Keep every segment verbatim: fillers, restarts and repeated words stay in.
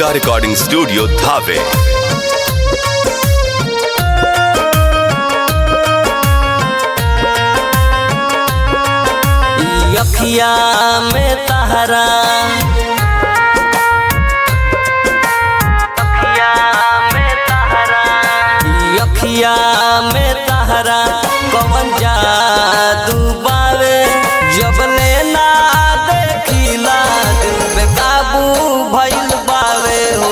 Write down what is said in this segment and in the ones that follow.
Diya Recording Studio, Dhave. अखिया में तहरा अखिया में तहरा अखिया में तहरा कौन जादू बावे जब लेना देखिला दिल पे काबू भइल बावे हो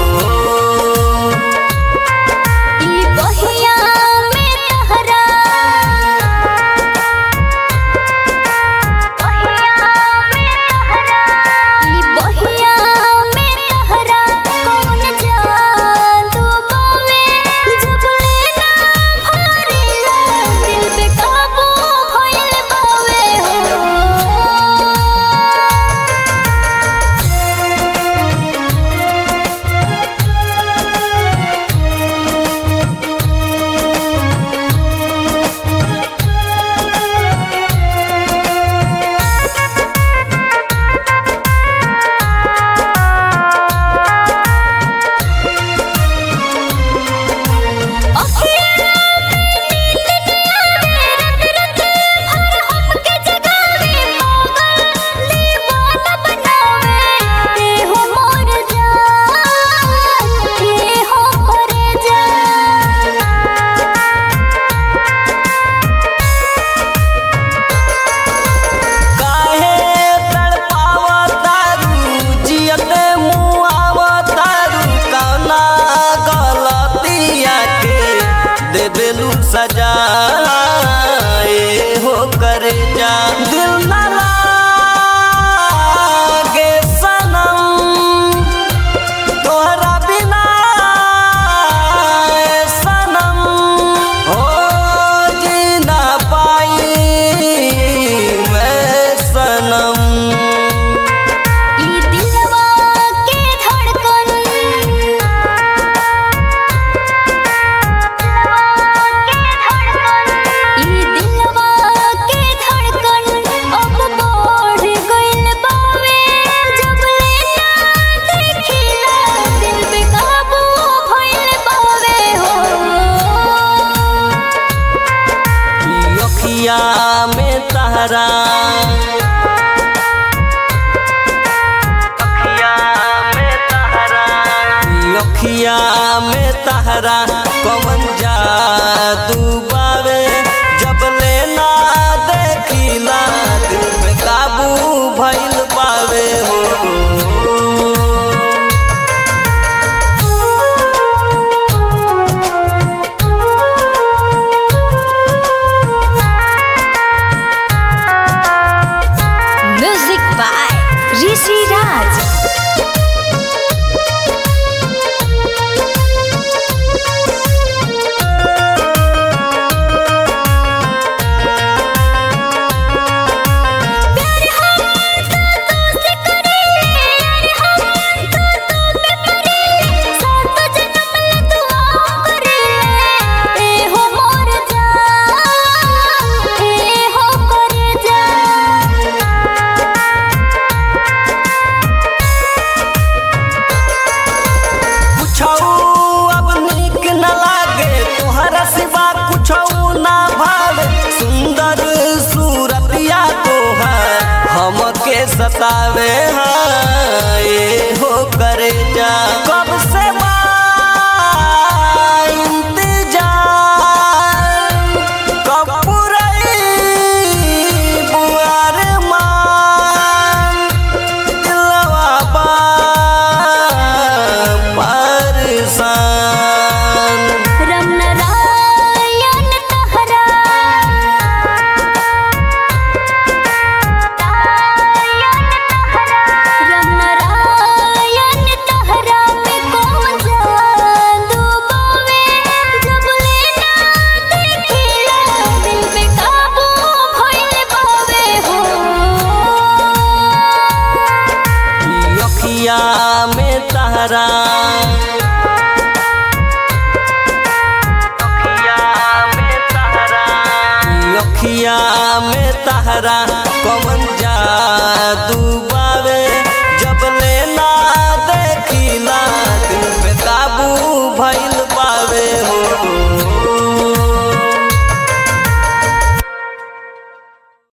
बेलू सजाए हो करे जा दिल ना लागे सनम तोहरा बिना सनम हो जी ना पाई मैं सनम अखिया में तहरा अखिया में तहरा अखिया में तहरा कौन जादू बावे जब लेना देखिला दिल पे काबू भइल बावे हो ऋषि राज हमके सतावे हाँ ये हो करे जा कब से इंतजार कब पुरई बुआर मान दिलवा बा परेशान अखिया में तहरा अखिया में तहरा अखिया में तहरा कौन जादू बा